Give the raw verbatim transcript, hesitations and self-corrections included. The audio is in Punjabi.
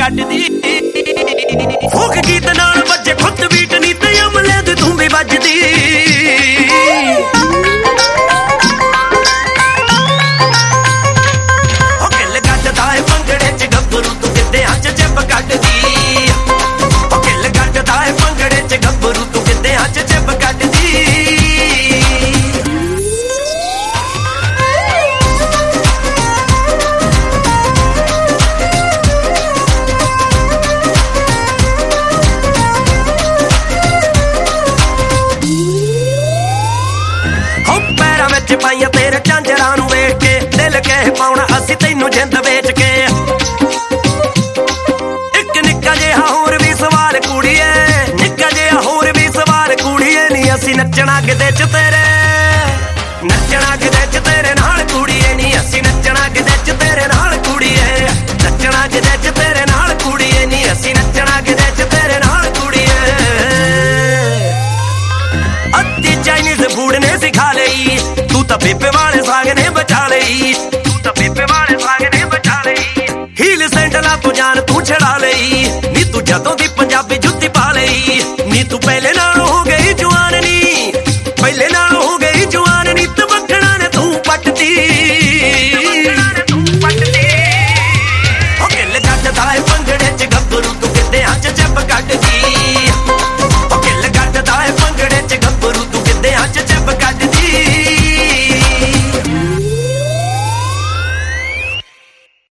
ਕੱਢਦੀ ਫੋਕ ਗੀਤ ਨਾਲ ਵੱਜੇ ਖੁੱਤ ਬੀਟ ਨੀ ਤੇ ਅਮਲੇ ਦੀ ਤੂੰ ਵੀ ਵੱਜਦੀ ਹੋ ਕਿੱਲ ਕੱਢਦਾ ਏ ਭੰਗੜੇ ਚ ਗੱਭਰੂ ਤੂੰ ਗਿੱਧਿਆਂ ਚ ਜਿੱਬ ਕੱਢਦੀ ਹੋ ਕਿੱਲ ਕੱਢਦਾ ਏ ਭੰਗੜੇ ਚ ਗੱਭਰੂ ਤੂੰ ਗਿੱਧਿਆਂ ਚ ਜਿੱਬ ਕੱਢਦੀ ਪਾਈਆਂ ਤੇਰੇ ਝਾਂਜਰਾਂ ਨੂੰ ਵੇਖ ਕੇ ਦਿਲ ਕਹਿ ਪਾਉਣਾ ਅਸੀਂ ਤੈਨੂੰ ਜਿੰਦ ਵੇਚ ਕੇ ਇੱਕ ਨਿੱਕਾ ਜਿਹਾ ਹੋਰ ਵੀ ਸਵਾਲ ਕੁੜੀਏ ਨਿੱਕਾ ਜਿਹਾ ਹੋਰ ਵੀ ਸਵਾਲ ਕੁੜੀਏ ਨੀ ਅਸੀਂ ਨੱਚਣਾ ਕਿਤੇ ਚ ਤੇਰੇ ਨੱਚਣਾ ਕਿਤੇ ਚ ਤੇਰੇ ਨਾਲ ਕੁੜੀਏ ਨੀ ਅਸੀਂ ਨੱਚਣਾ ਕਿਤੇ ਚ ਤੇਰੇ ਨਾਲ ਕੁੜੀਏ ਨੱਚਣਾ ਕਿਤੇ ਚ ਤੇਰੇ ਨਾਲ ਕੁੜੀਏ ਨੀ ਅਸੀਂ ਨੱਚਣਾ ਕਿਤੇ ਚ ਤੇਰੇ ਨਾਲ ਕੁੜੀਏ ਅੱਧੀ ਚਾਈਨੀਜ਼ ਫੂਡ ਨੇ ਸਿਖਾ ਲਈ ਤੂੰ ਤਾਂ ਬੇਬੇ ਵਾਲੇ ਸਾਗ ਨੇ ਬਚਾ ਲਈ ਤੂੰ ਤਾਂ ਬੇਬੇ ਵਾਲੇ ਸਾਗ ਨੇ ਬਚਾ ਲਈ ਹੀਲ ਸੈਂਡਲਾਂ ਤੋਂ ਜਾਨ ਤੂੰ ਛੜਾ ਲਈ ਨੀ ਤੂੰ ਜਦੋਂ ਦੀ ਪੰਜਾਬੀ ਜੁੱਤੀ ਪਾ ਲਈ ਨੀ ਤੂੰ ਪਹਿਲੇ ਨਾ